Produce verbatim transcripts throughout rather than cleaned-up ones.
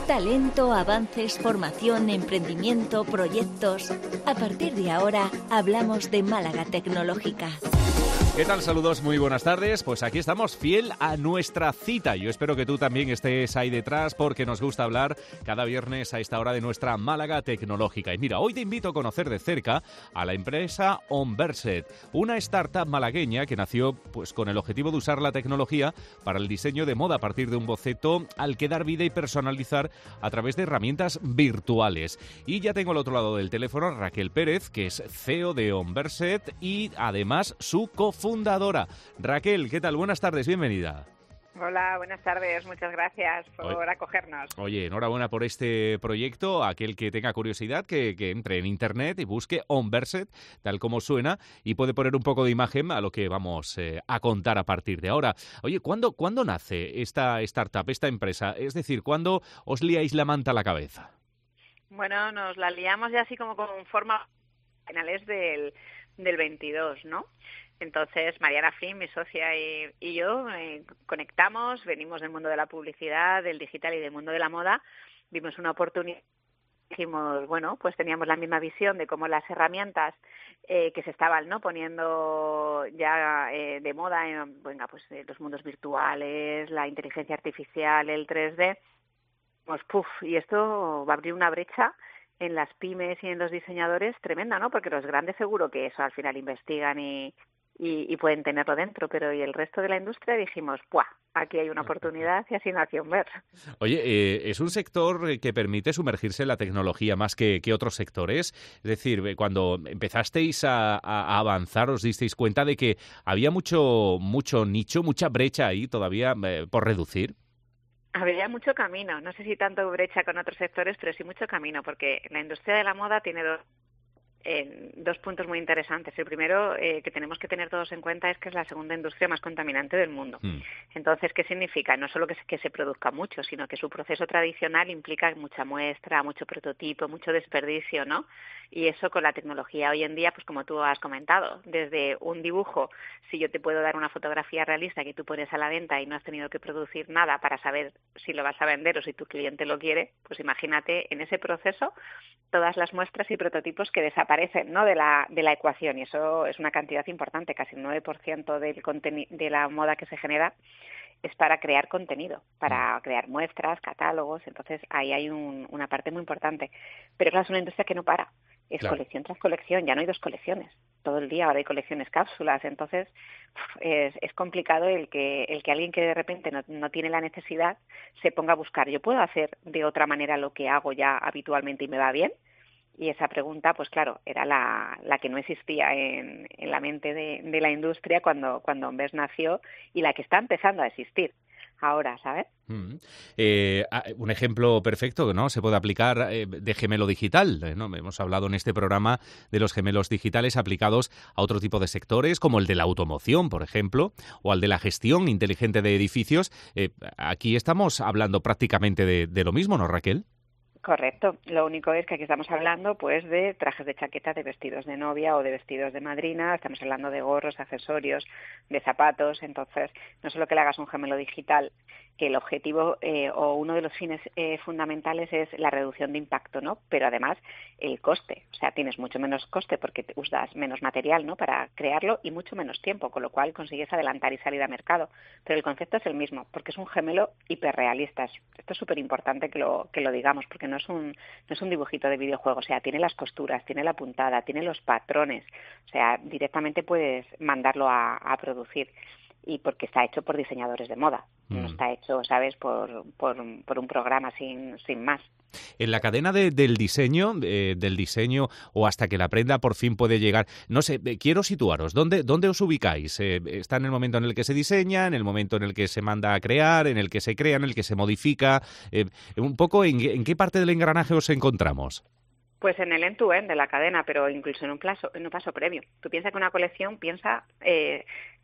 Talento, avances, formación, emprendimiento, proyectos. A partir de ahora hablamos de Málaga Tecnológica. ¿Qué tal? Saludos, muy buenas tardes. Pues aquí estamos, fiel a nuestra cita. Yo espero que tú también estés ahí detrás porque nos gusta hablar cada viernes a esta hora de nuestra Málaga Tecnológica. Y mira, hoy te invito a conocer de cerca a la empresa Onverset, una startup malagueña que nació pues con el objetivo de usar la tecnología para el diseño de moda a partir de un boceto al que dar vida y personalizar a través de herramientas virtuales. Y ya tengo al otro lado del teléfono a Raquel Pérez, que es C E O de Onverset y además su cofundadora. Fundadora. Raquel, ¿qué tal? Buenas tardes, bienvenida. Hola, buenas tardes, muchas gracias por oye, acogernos. Oye, enhorabuena por este proyecto. Aquel que tenga curiosidad, que, que entre en internet y busque Onverset, tal como suena, y puede poner un poco de imagen a lo que vamos eh, a contar a partir de ahora. Oye, ¿cuándo, ¿cuándo nace esta startup, esta empresa? Es decir, ¿cuándo os liáis la manta a la cabeza? Bueno, nos la liamos ya así como con forma finales del, del veintidós, ¿no? Entonces, Mariana Flynn, mi socia y, y yo, eh, conectamos, venimos del mundo de la publicidad, del digital y del mundo de la moda, vimos una oportunidad, dijimos, bueno, pues teníamos la misma visión de cómo las herramientas eh, que se estaban no poniendo ya eh, de moda, en, venga, pues eh, los mundos virtuales, la inteligencia artificial, el tres D, pues puf, y esto va a abrir una brecha en las pymes y en los diseñadores tremenda, ¿no? Porque los grandes seguro que eso al final investigan y Y, y pueden tenerlo dentro, pero y el resto de la industria dijimos, ¡buah! Aquí hay una oportunidad y así nació Onverset. Oye, eh, ¿es un sector que permite sumergirse en la tecnología más que, que otros sectores? Es decir, cuando empezasteis a, a avanzar, ¿os disteis cuenta de que había mucho, mucho nicho, mucha brecha ahí todavía eh, por reducir? Había mucho camino, no sé si tanto brecha con otros sectores, pero sí mucho camino, porque la industria de la moda tiene dos Eh, dos puntos muy interesantes. El primero eh, que tenemos que tener todos en cuenta es que es la segunda industria más contaminante del mundo. Mm. Entonces, ¿qué significa? No solo que se, que se produzca mucho, sino que su proceso tradicional implica mucha muestra, mucho prototipo, mucho desperdicio, ¿no? Y eso con la tecnología hoy en día, pues como tú has comentado, desde un dibujo, si yo te puedo dar una fotografía realista que tú pones a la venta y no has tenido que producir nada para saber si lo vas a vender o si tu cliente lo quiere, pues imagínate en ese proceso todas las muestras y prototipos que desaparecen, ¿no? de la de la ecuación, y eso es una cantidad importante, casi el nueve por ciento del conteni- de la moda que se genera es para crear contenido, para crear muestras, catálogos, entonces ahí hay un, una parte muy importante. Pero claro, es una industria que no para, es claro. Colección tras colección, ya no hay dos colecciones, todo el día ahora hay colecciones cápsulas, entonces es, es complicado el que el que alguien que de repente no, no tiene la necesidad se ponga a buscar, ¿yo puedo hacer de otra manera lo que hago ya habitualmente y me va bien? Y esa pregunta, pues claro, era la, la que no existía en, en la mente de, de la industria cuando, cuando Onverset nació y la que está empezando a existir ahora, ¿sabes? Mm. Eh, un ejemplo perfecto, ¿no? Se puede aplicar eh, de gemelo digital, ¿no? Hemos hablado en este programa de los gemelos digitales aplicados a otro tipo de sectores, como el de la automoción, por ejemplo, o al de la gestión inteligente de edificios. Eh, aquí estamos hablando prácticamente de, de lo mismo, ¿no, Raquel? Correcto. Lo único es que aquí estamos hablando pues de trajes de chaqueta, de vestidos de novia o de vestidos de madrina, estamos hablando de gorros, accesorios, de zapatos, entonces no solo que le hagas un gemelo digital, que el objetivo eh, o uno de los fines eh, fundamentales es la reducción de impacto, ¿no? Pero además el coste, o sea, tienes mucho menos coste porque te usas menos material, ¿no? Para crearlo y mucho menos tiempo, con lo cual consigues adelantar y salir a mercado. Pero el concepto es el mismo, porque es un gemelo hiperrealista. Esto es súper importante que lo, que lo digamos, porque no es un no es un dibujito de videojuego, o sea, tiene las costuras, tiene la puntada, tiene los patrones, o sea, directamente puedes mandarlo a, a producir. Y porque está hecho por diseñadores de moda, mm. no está hecho, ¿sabes?, por, por, por un programa sin, sin más. En la cadena de, del diseño, de, del diseño o hasta que la prenda por fin puede llegar, no sé, quiero situaros, ¿dónde, dónde os ubicáis? Eh, ¿Está en el momento en el que se diseña, en el momento en el que se manda a crear, en el que se crea, en el que se modifica? Eh, un poco, ¿en, ¿en qué parte del engranaje os encontramos? Pues en el end-to-end de la cadena, pero incluso en un, plazo, en un paso previo. Tú piensas que una colección piensa... Eh,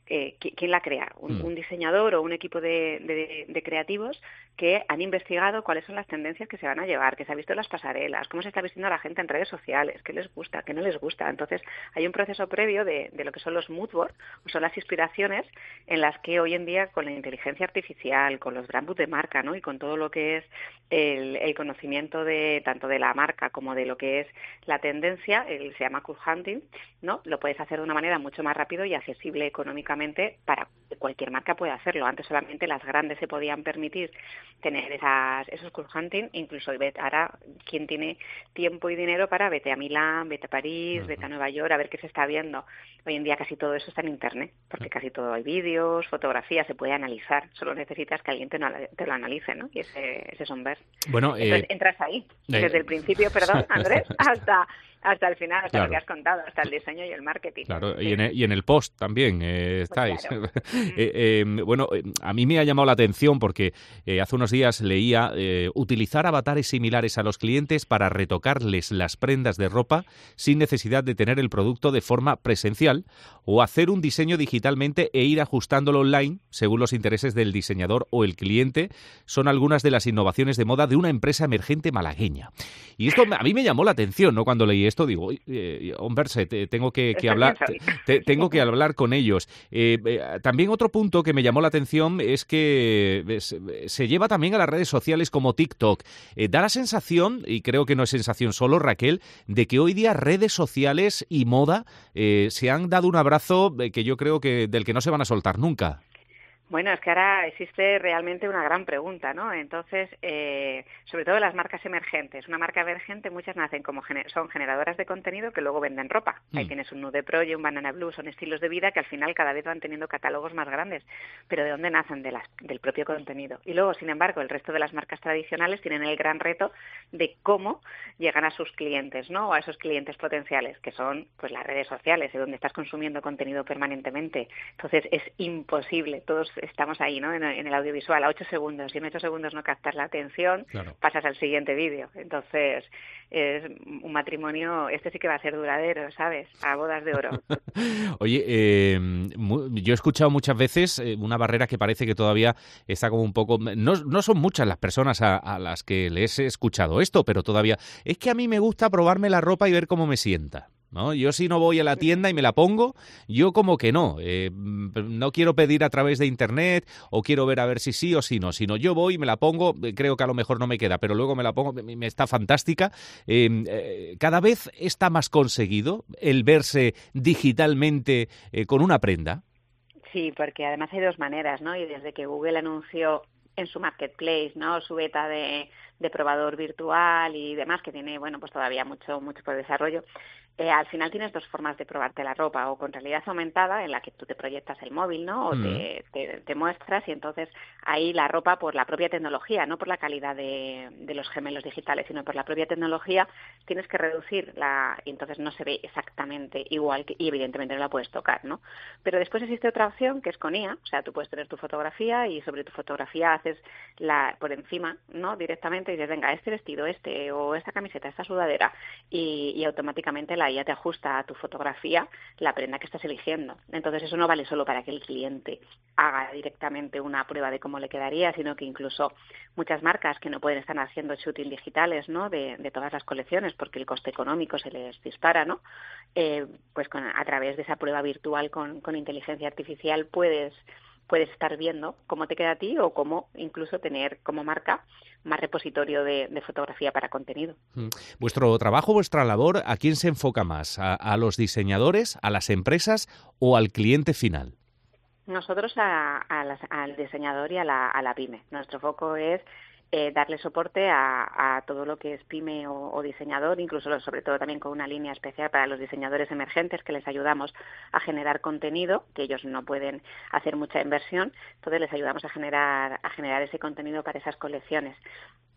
eh, ¿quién la crea? Un, mm. un diseñador o un equipo de, de, de creativos que han investigado cuáles son las tendencias que se van a llevar, que se ha visto en las pasarelas, cómo se está vistiendo la gente en redes sociales, qué les gusta, qué no les gusta. Entonces, hay un proceso previo de, de lo que son los mood boards, o son las inspiraciones en las que hoy en día, con la inteligencia artificial, con los brand books de marca, ¿no? Y con todo lo que es el, el conocimiento de tanto de la marca como de lo que es la tendencia, el, se llama curve hunting, ¿no? Lo puedes hacer de una manera mucho más rápido y accesible económicamente para que cualquier marca pueda hacerlo. Antes solamente las grandes se podían permitir tener esas, esos curve hunting, incluso ahora quien tiene tiempo y dinero para vete a Milán, vete a París, uh-huh. vete a Nueva York, a ver qué se está viendo. Hoy en día casi todo eso está en Internet, porque casi todo hay vídeos, fotografías, se puede analizar, solo necesitas que alguien te, te lo analice, ¿no? Y ese, ese Sonverse. Bueno, Entonces eh, entras ahí, eh, desde el principio, perdón, Andrés, hasta... hasta el final, hasta claro. lo que has contado, hasta el diseño y el marketing. Claro, sí. y, en el, y en el post también eh, estáis. Pues claro. eh, eh, bueno, a mí me ha llamado la atención porque eh, hace unos días leía eh, utilizar avatares similares a los clientes para retocarles las prendas de ropa sin necesidad de tener el producto de forma presencial o hacer un diseño digitalmente e ir ajustándolo online según los intereses del diseñador o el cliente. Son algunas de las innovaciones de moda de una empresa emergente malagueña. Y esto a mí me llamó la atención, ¿no? Cuando leí esto digo, eh, Onverse, te, tengo que, que hablar, te, te, tengo que hablar con ellos. Eh, eh, también otro punto que me llamó la atención es que es, se lleva también a las redes sociales como TikTok. Eh, da la sensación, y creo que no es sensación solo, Raquel, de que hoy día redes sociales y moda eh, se han dado un abrazo eh, que yo creo que del que no se van a soltar nunca. Bueno, es que ahora existe realmente una gran pregunta, ¿no? Entonces, eh, sobre todo las marcas emergentes. Una marca emergente, muchas nacen como gener- son generadoras de contenido que luego venden ropa. Mm. Ahí tienes un Nude Pro y un Banana Blue, son estilos de vida que al final cada vez van teniendo catálogos más grandes. Pero ¿de dónde nacen? De las, del propio contenido. Y luego, sin embargo, el resto de las marcas tradicionales tienen el gran reto de cómo llegan a sus clientes, ¿no? O a esos clientes potenciales, que son pues las redes sociales, de donde estás consumiendo contenido permanentemente. Entonces, es imposible. Todos estamos ahí, ¿no? En, en el audiovisual, a ocho segundos. Si en ocho segundos no captas la atención, claro, pasas al siguiente vídeo. Entonces, es un matrimonio, este sí que va a ser duradero, ¿sabes? A bodas de oro. Oye, eh, yo he escuchado muchas veces eh, una barrera que parece que todavía está como un poco... No, no son muchas las personas a, a las que les he escuchado esto, pero todavía... Es que a mí me gusta probarme la ropa y ver cómo me sienta, ¿no? Yo si no voy a la tienda y me la pongo, yo como que no, eh, no quiero pedir a través de internet o quiero ver a ver si sí o si no, sino yo voy y me la pongo, creo que a lo mejor no me queda, pero luego me la pongo, me, me está fantástica. Eh, eh, cada vez está más conseguido el verse digitalmente eh, con una prenda. Sí, porque además hay dos maneras, ¿no? Y desde que Google anunció en su marketplace, ¿no? Su beta de, de probador virtual y demás, que tiene, bueno, pues todavía mucho, mucho por desarrollo. Eh, al final tienes dos formas de probarte la ropa, o con realidad aumentada, en la que tú te proyectas el móvil, ¿no? O mm. te, te, te muestras, y entonces ahí la ropa, por la propia tecnología, no por la calidad de, de los gemelos digitales, sino por la propia tecnología, tienes que reducir la, y entonces no se ve exactamente igual, que, y evidentemente no la puedes tocar, ¿no? Pero después existe otra opción que es con I A, o sea, tú puedes tener tu fotografía y sobre tu fotografía haces la por encima, ¿no? Directamente y dices, venga, este vestido, este, o esta camiseta, esta sudadera, y, y automáticamente la I A te ajusta a tu fotografía la prenda que estás eligiendo. Entonces eso no vale solo para que el cliente haga directamente una prueba de cómo le quedaría, sino que incluso muchas marcas que no pueden estar haciendo shooting digitales, ¿no? de, de todas las colecciones porque el coste económico se les dispara, ¿no? Eh, pues con, a través de esa prueba virtual con, con inteligencia artificial puedes puedes estar viendo cómo te queda a ti o cómo incluso tener como marca más repositorio de, de fotografía para contenido. ¿Vuestro trabajo, vuestra labor, a quién se enfoca más? ¿A, a los diseñadores, a las empresas o al cliente final? Nosotros a, a las, al diseñador y a la, a la pyme. Nuestro foco es Eh, darle soporte a, a todo lo que es pyme o, o diseñador, incluso sobre todo también con una línea especial para los diseñadores emergentes que les ayudamos a generar contenido, que ellos no pueden hacer mucha inversión, entonces les ayudamos a generar a generar ese contenido para esas colecciones.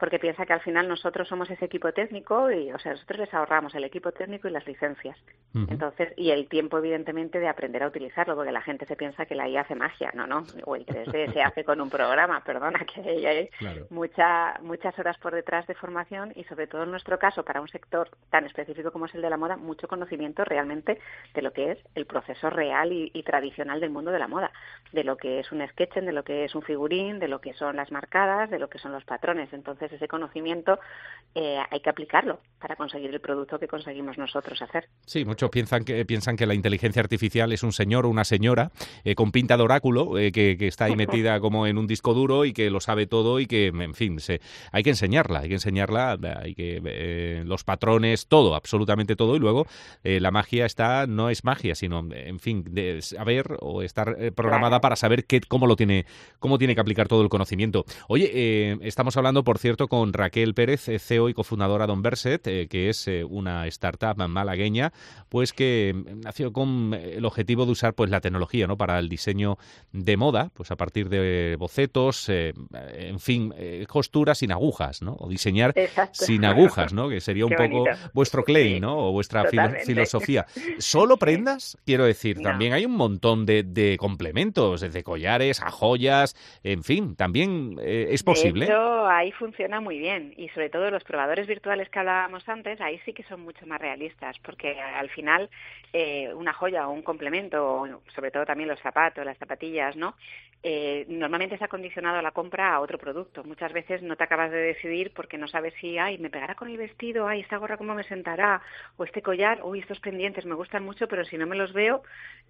porque piensa que al final nosotros somos ese equipo técnico y, o sea, nosotros les ahorramos el equipo técnico y las licencias. Uh-huh. Entonces, y el tiempo, evidentemente, de aprender a utilizarlo, porque la gente se piensa que la I A hace magia. No, no, o el tres D se hace con un programa, perdona, que hay claro. mucha, muchas horas por detrás de formación y, sobre todo en nuestro caso, para un sector tan específico como es el de la moda, mucho conocimiento realmente de lo que es el proceso real y, y tradicional del mundo de la moda, de lo que es un sketching, de lo que es un figurín, de lo que son las marcadas, de lo que son los patrones. Entonces, ese conocimiento eh, hay que aplicarlo para conseguir el producto que conseguimos nosotros hacer. Sí, muchos piensan que piensan que la inteligencia artificial es un señor o una señora eh, con pinta de oráculo eh, que, que está ahí metida como en un disco duro y que lo sabe todo y que, en fin, se, hay que enseñarla, hay que enseñarla, hay que eh, los patrones, todo, absolutamente todo, y luego eh, la magia está, no es magia, sino, en fin, de saber o estar eh, programada claro. para saber qué, cómo lo tiene, cómo tiene que aplicar todo el conocimiento. Oye, eh, estamos hablando, por cierto, con Raquel Pérez, C E O y cofundadora de Onverset, eh, que es eh, una startup malagueña, pues que nació con el objetivo de usar pues la tecnología, ¿no?, para el diseño de moda, pues a partir de bocetos, eh, en fin, eh, costuras sin agujas, ¿no? O diseñar Exacto. sin agujas, ¿no? Que sería un Qué poco bonito. vuestro claim, sí, ¿no? O vuestra filo- filosofía. ¿Solo prendas? Quiero decir, no. también hay un montón de, de complementos, desde collares a joyas, en fin, también eh, es posible. De hecho, ahí funciona muy bien y sobre todo los probadores virtuales que hablábamos antes, ahí sí que son mucho más realistas, porque al final eh, una joya o un complemento, o sobre todo también los zapatos, las zapatillas, ¿no? Eh, normalmente está condicionado a la compra a otro producto. Muchas veces no te acabas de decidir porque no sabes si, ay, me pegará con el vestido, ay, esta gorra cómo me sentará, o este collar, uy, estos pendientes me gustan mucho, pero si no me los veo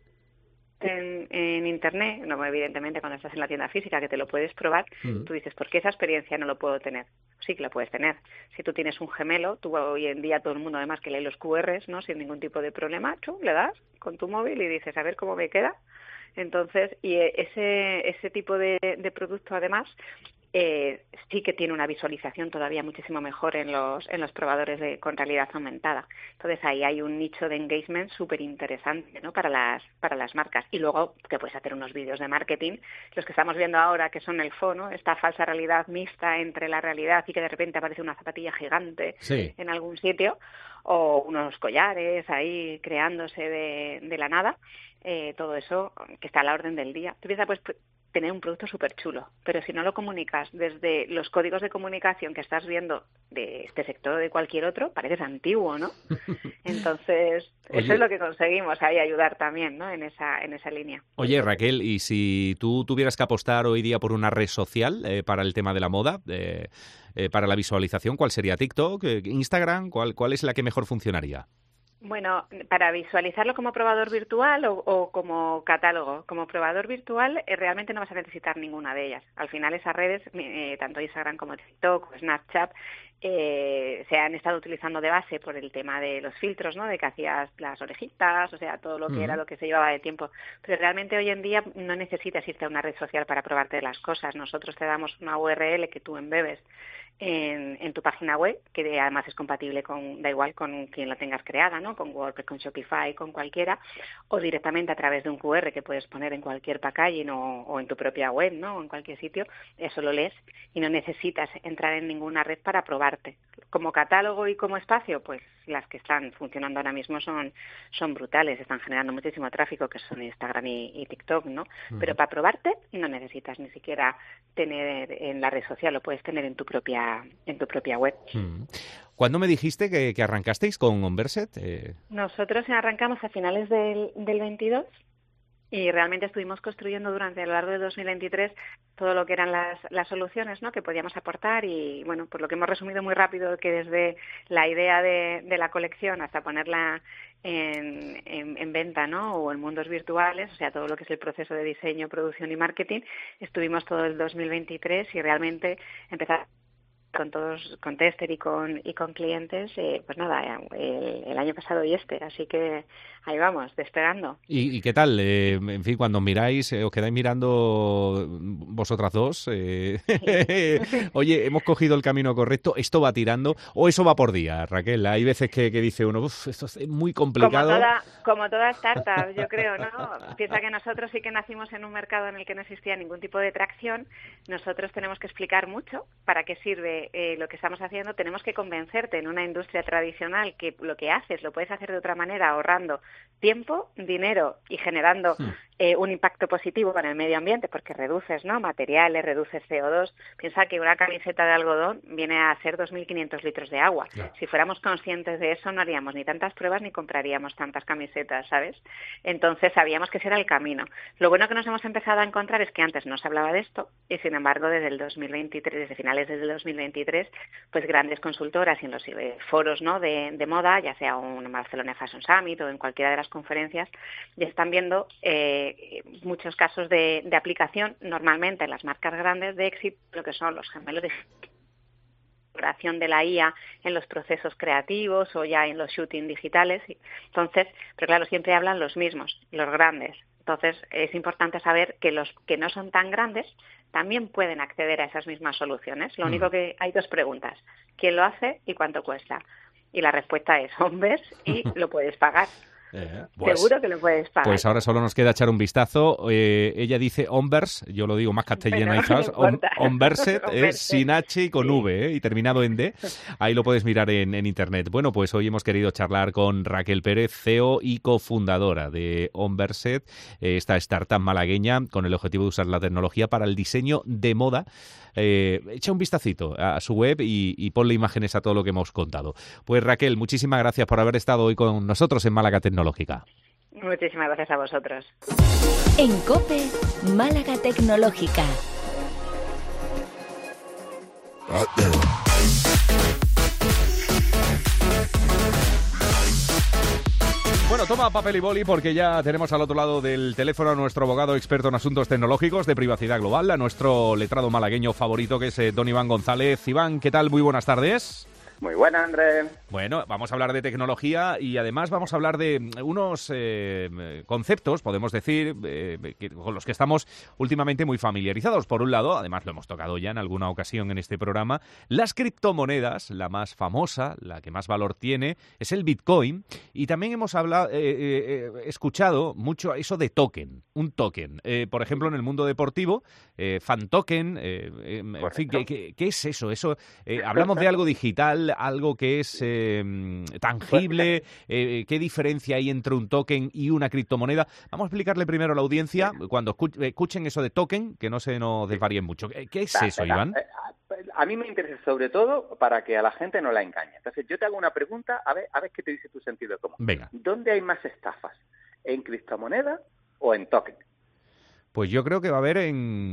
en, en internet, no, evidentemente cuando estás en la tienda física que te lo puedes probar, uh-huh. tú dices, ¿por qué esa experiencia no lo puedo tener? Sí que la puedes tener. Si tú tienes un gemelo, tú hoy en día todo el mundo además que lee los cu erres, ¿no?, sin ningún tipo de problema, tú le das con tu móvil y dices, a ver cómo me queda. Entonces, y ese ese tipo de, de producto además eh, sí que tiene una visualización todavía muchísimo mejor en los en los probadores de, con realidad aumentada. Entonces ahí hay un nicho de engagement súper interesante, ¿no?, para las para las marcas. Y luego que puedes hacer unos vídeos de marketing, los que estamos viendo ahora que son el F O, ¿no?, esta falsa realidad mixta entre la realidad y que de repente aparece una zapatilla gigante sí. en algún sitio, o unos collares ahí creándose de, de la nada. Eh, todo eso que está a la orden del día. Tú piensas, pues, tener un producto súper chulo, pero si no lo comunicas desde los códigos de comunicación que estás viendo de este sector o de cualquier otro, pareces antiguo, ¿no? Entonces, Oye, eso es lo que conseguimos ahí, ayudar también, ¿no?, en esa en esa línea. Oye, Raquel, y si tú tuvieras que apostar hoy día por una red social eh, para el tema de la moda, eh, eh, para la visualización, ¿cuál sería? ¿TikTok? ¿Instagram? ¿Cuál, cuál es la que mejor funcionaría? Bueno, para visualizarlo como probador virtual o, o como catálogo, como probador virtual eh, realmente no vas a necesitar ninguna de ellas. Al final esas redes, eh, tanto Instagram como TikTok o Snapchat, eh, se han estado utilizando de base por el tema de los filtros, ¿no?, de que hacías las orejitas, o sea, todo lo que uh-huh. era lo que se llevaba de tiempo. Pero realmente hoy en día no necesitas irte a una red social para probarte las cosas. Nosotros te damos una U R L que tú embebes En, en tu página web, que además es compatible con, da igual con quien la tengas creada, ¿no?, con WordPress, con Shopify, con cualquiera, o directamente a través de un cu erre que puedes poner en cualquier packaging o, o en tu propia web, ¿no?, o en cualquier sitio. Eso lo lees y no necesitas entrar en ninguna red para probarte. Como catálogo y como espacio, pues las que están funcionando ahora mismo son, son brutales, están generando muchísimo tráfico, que son Instagram y, y TikTok, ¿no? Uh-huh. Pero para probarte no necesitas ni siquiera tener en la red social, lo puedes tener en tu propia en tu propia web. Uh-huh. ¿Cuándo me dijiste que, que arrancasteis con Onverset? Eh... Nosotros arrancamos a finales del, del veintidós y realmente estuvimos construyendo durante a lo largo de dos mil veintitrés todo lo que eran las, las soluciones, ¿no?, que podíamos aportar y, bueno, pues lo que hemos resumido muy rápido, que desde la idea de, de la colección hasta ponerla en, en, en venta, ¿no?, o en mundos virtuales, o sea, todo lo que es el proceso de diseño, producción y marketing, estuvimos todo el dos mil veintitrés y realmente empezar con todos, con Tester y con y con clientes, eh, pues nada, el, el año pasado y este, así que ahí vamos, despegando. ¿Y, y qué tal? Eh, en fin, cuando miráis, eh, os quedáis mirando vosotras dos, eh, sí. Oye, hemos cogido el camino correcto, ¿esto va tirando o eso va por día, Raquel? Hay veces que, que dice uno, uff, esto es muy complicado. Como toda, como toda startup, yo creo, ¿no? Piensa que nosotros sí que nacimos en un mercado en el que no existía ningún tipo de tracción, nosotros tenemos que explicar mucho para qué sirve que eh, lo que estamos haciendo, tenemos que convencerte en una industria tradicional que lo que haces lo puedes hacer de otra manera, ahorrando tiempo, dinero y generando Hmm. eh, un impacto positivo con el medio ambiente, porque reduces, ¿no?, materiales, reduces C O dos. Piensa que una camiseta de algodón viene a ser dos mil quinientos litros de agua. Claro. Si fuéramos conscientes de eso, no haríamos ni tantas pruebas ni compraríamos tantas camisetas, ¿sabes? Entonces sabíamos que ese era el camino. Lo bueno que nos hemos empezado a encontrar es que antes no se hablaba de esto y, sin embargo, desde el dos mil veintitrés, desde finales del dos mil veintitrés, pues grandes consultoras y en los eh, foros, ¿no?, de, de moda, ya sea un Barcelona Fashion Summit o en cualquiera de las conferencias, ya están viendo eh, muchos casos de, de aplicación, normalmente en las marcas grandes, de éxito, lo que son los gemelos de integración de la I A en los procesos creativos o ya en los shooting digitales. Entonces, pero claro, siempre hablan los mismos, los grandes. Entonces, es importante saber que los que no son tan grandes también pueden acceder a esas mismas soluciones. Lo Mm. único que hay dos preguntas: ¿quién lo hace y cuánto cuesta? Y la respuesta es Onverse y lo puedes pagar. Eh, pues, Seguro que lo puedes pagar. Pues ahora solo nos queda echar un vistazo. Eh, ella dice Onverse, yo lo digo más castellanizados, Bueno, no importa. Onverset, eh, Onverset. sin H y con Sí. V, eh, y terminado en D. Ahí lo puedes mirar en, en internet. Bueno, pues hoy hemos querido charlar con Raquel Pérez, C E O y cofundadora de Onverset, eh, esta startup malagueña con el objetivo de usar la tecnología para el diseño de moda. Eh, echa un vistacito a su web y, y ponle imágenes a todo lo que hemos contado. Pues Raquel, muchísimas gracias por haber estado hoy con nosotros en Málaga Tecnológica. Muchísimas gracias a vosotros. En COPE, Málaga Tecnológica. Bueno, toma papel y boli porque ya tenemos al otro lado del teléfono a nuestro abogado experto en asuntos tecnológicos de privacidad global, a nuestro letrado malagueño favorito, que es eh, don Iván González. Iván, ¿qué tal? Muy buenas tardes. Muy buena, Andrés. Bueno, vamos a hablar de tecnología y además vamos a hablar de unos eh, conceptos, podemos decir, eh, que, con los que estamos últimamente muy familiarizados. Por un lado, además lo hemos tocado ya en alguna ocasión en este programa, las criptomonedas, la más famosa, la que más valor tiene, es el Bitcoin. Y también hemos hablado, eh, eh, escuchado mucho eso de token, un token. Eh, por ejemplo, en el mundo deportivo, eh, fan token, eh, eh, en fin, ¿qué, qué, qué es eso? Eso eh, hablamos de algo digital, algo que es eh, tangible. Eh, ¿Qué diferencia hay entre un token y una criptomoneda? Vamos a explicarle primero a la audiencia, cuando escuchen eso de token, que no se nos desvaríen mucho. ¿Qué es eso, Iván? A mí me interesa sobre todo para que a la gente no la engañe. Entonces, yo te hago una pregunta, a ver, a ver qué te dice tu sentido común. Venga. ¿Dónde hay más estafas? ¿En criptomonedas o en token? Pues yo creo que va a haber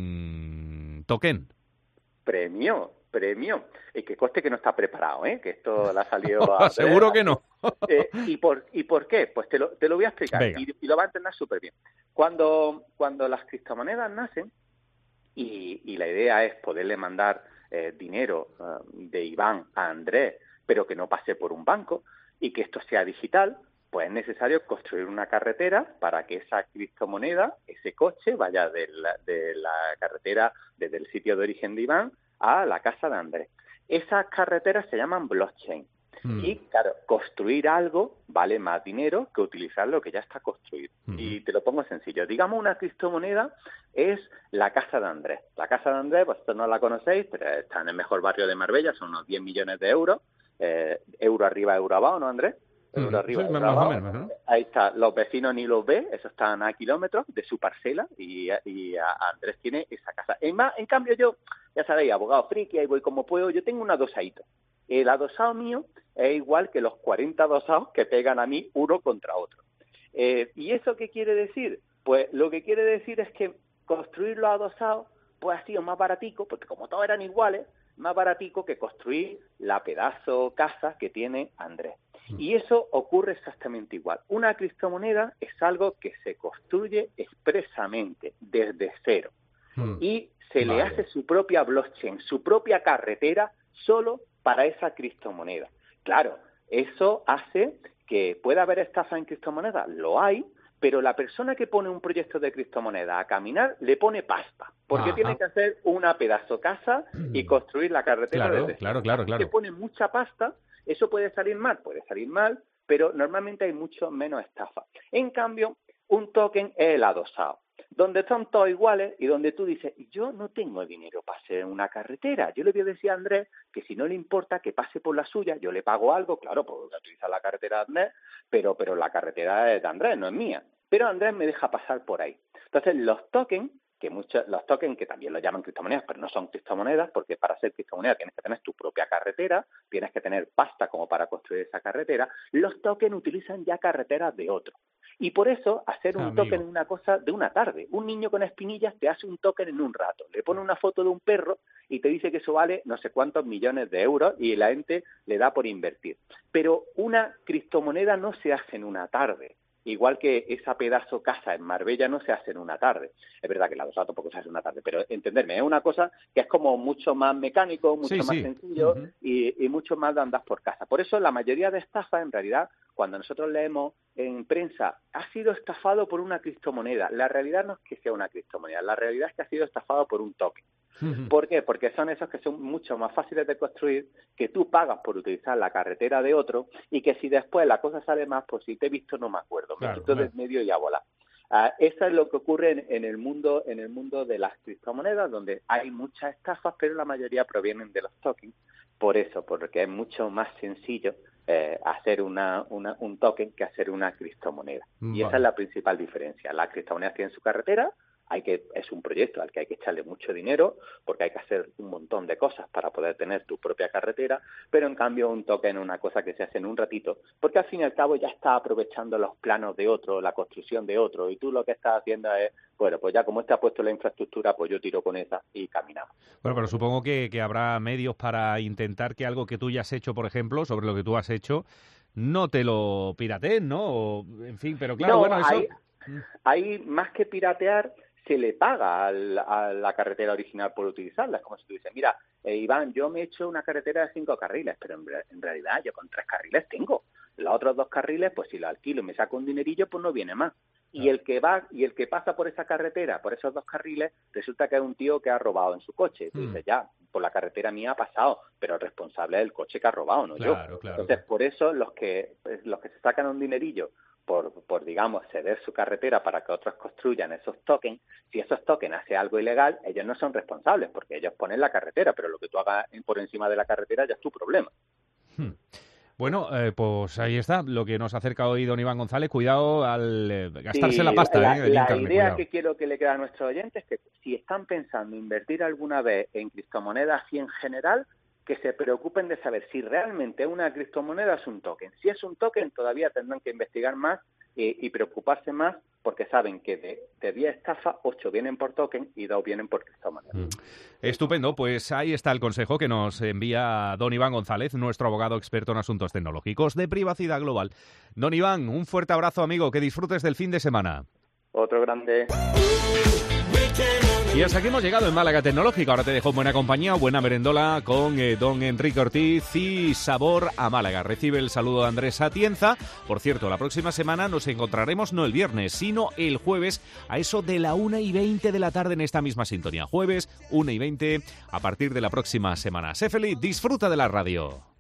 en token. Premio, premio. Y que coste que no está preparado, ¿eh? Que esto la ha salido a... Seguro que no. eh, ¿y, por, ¿Y por qué? Pues te lo, te lo voy a explicar y, y lo va a entender súper bien. Cuando, cuando las criptomonedas nacen, y, y la idea es poderle mandar eh, dinero uh, de Iván a Andrés, pero que no pase por un banco, y que esto sea digital, pues es necesario construir una carretera para que esa criptomoneda, ese coche, vaya de la, de la carretera desde el sitio de origen de Iván a la casa de Andrés. Esas carreteras se llaman blockchain. Mm. Y, claro, construir algo vale más dinero que utilizar lo que ya está construido. Mm. Y te lo pongo sencillo. Digamos, una criptomoneda es la casa de Andrés. La casa de Andrés, vosotros no la conocéis, pero está en el mejor barrio de Marbella, son unos diez millones de euros. Eh, euro arriba, euro abajo, ¿no, Andrés? Euro arriba, sí, euro más abajo. o menos, ¿no? Ahí está, los vecinos ni los ve, esos están a kilómetros de su parcela y, y a Andrés tiene esa casa. En, más, en cambio yo, ya sabéis, abogado friki, ahí voy como puedo, yo tengo un adosadito. El adosado mío es igual que los cuarenta adosados que pegan a mí uno contra otro. Eh, ¿Y eso qué quiere decir? Pues lo que quiere decir es que construir los adosados pues ha sido más baratico, porque como todos eran iguales, más baratico que construir la pedazo casa que tiene Andrés. Y eso ocurre exactamente igual. Una criptomoneda es algo que se construye expresamente desde cero mm. y se vale. le hace su propia blockchain, su propia carretera solo para esa criptomoneda. Claro, eso hace que pueda haber estafa en criptomonedas, lo hay, pero la persona que pone un proyecto de criptomoneda a caminar le pone pasta, porque Ajá. tiene que hacer una pedazo casa y construir la carretera claro, desde claro, claro, claro. Se pone mucha pasta. ¿Eso puede salir mal? Puede salir mal, pero normalmente hay mucho menos estafa. En cambio, un token es el adosado. donde son todos iguales y donde tú dices, yo no tengo dinero para hacer una carretera. Yo le voy a decir a Andrés que si no le importa que pase por la suya, yo le pago algo, claro, pues voy a utilizar la carretera de Andrés, pero, pero la carretera es de Andrés, no es mía. Pero Andrés me deja pasar por ahí. Entonces, los tokens, que muchos, los tokens que también lo llaman criptomonedas, pero no son criptomonedas, porque para ser criptomoneda tienes que tener tu propia carretera, tienes que tener pasta como para construir esa carretera. Los tokens utilizan ya carreteras de otros. Y por eso, hacer un Amigo. token es una cosa de una tarde. Un niño con espinillas te hace un token en un rato. Le pone una foto de un perro y te dice que eso vale no sé cuántos millones de euros y la gente le da por invertir. Pero una criptomoneda no se hace en una tarde. Igual que esa pedazo casa en Marbella no se hace en una tarde. Es verdad que la dosada tampoco se hace en una tarde, pero entenderme, es una cosa que es como mucho más mecánico, mucho Sí, más sí. sencillo Uh-huh. y, y mucho más de andar por casa. Por eso la mayoría de estafas, en realidad, cuando nosotros leemos en prensa, ha sido estafado por una criptomoneda. La realidad no es que sea una criptomoneda, la realidad es que ha sido estafado por un token. Uh-huh. ¿Por qué? Porque son esos que son mucho más fáciles de construir, que tú pagas por utilizar la carretera de otro y que si después la cosa sale más, pues si te he visto no me acuerdo, me Claro, quito claro. del medio y a volar. Uh, eso es lo que ocurre en, en el mundo en el mundo de las criptomonedas, donde hay muchas estafas, pero la mayoría provienen de los tokens. Por eso, porque es mucho más sencillo eh, hacer una, una, un token que hacer una criptomoneda. Y Vale. esa es la principal diferencia. Las criptomonedas tienen su carretera, hay que es un proyecto al que hay que echarle mucho dinero porque hay que hacer un montón de cosas para poder tener tu propia carretera, pero en cambio un token es una cosa que se hace en un ratito, porque al fin y al cabo ya está aprovechando los planos de otro, la construcción de otro, y tú lo que estás haciendo es, bueno, pues ya como este ha puesto la infraestructura, pues yo tiro con esa y caminamos. Bueno, pero supongo que, que habrá medios para intentar que algo que tú ya has hecho, por ejemplo, sobre lo que tú has hecho, no te lo pirateen, ¿no? O, en fin, pero claro, No, bueno, eso... hay, hay más que piratear, se le paga al, a la carretera original por utilizarla. Es como si tú dices, mira, eh, Iván, yo me he hecho una carretera de cinco carriles, pero en, en realidad yo con tres carriles tengo. Los otros dos carriles, pues si lo alquilo y me saco un dinerillo, pues no viene más. Y el que va y el que pasa por esa carretera, por esos dos carriles, resulta que es un tío que ha robado en su coche. Tú dices, ya, por la carretera mía ha pasado, pero el responsable es el coche que ha robado, no Claro, yo. claro, Entonces, claro. por eso los que los que se sacan un dinerillo por, por, digamos, ceder su carretera para que otros construyan esos tokens, si esos tokens hacen algo ilegal, ellos no son responsables, porque ellos ponen la carretera, pero lo que tú hagas por encima de la carretera ya es tu problema. Hmm. Bueno, eh, pues ahí está, lo que nos acerca hoy don Iván González. Cuidado al eh, gastarse Sí, la pasta la, eh, del la internet. idea Cuidado. que quiero que le quede a nuestros oyentes es que si están pensando invertir alguna vez en criptomonedas y en general, que se preocupen de saber si realmente una criptomoneda es un token. Si es un token, todavía tendrán que investigar más eh, y preocuparse más, porque saben que de, de diez estafas, ocho vienen por token y dos vienen por criptomonedas. Mm. Estupendo, pues ahí está el consejo que nos envía don Iván González, nuestro abogado experto en asuntos tecnológicos de privacidad global. Don Iván, un fuerte abrazo, amigo, que disfrutes del fin de semana. Otro grande... Y hasta aquí hemos llegado en Málaga Tecnológica. Ahora te dejo en buena compañía, buena merendola con eh, don Enrique Ortiz y Sabor a Málaga. Recibe el saludo de Andrés Atienza. Por cierto, la próxima semana nos encontraremos no el viernes, sino el jueves a eso de la una y veinte de la tarde en esta misma sintonía. Jueves, una y veinte, a partir de la próxima semana. Sé feliz, disfruta de la radio.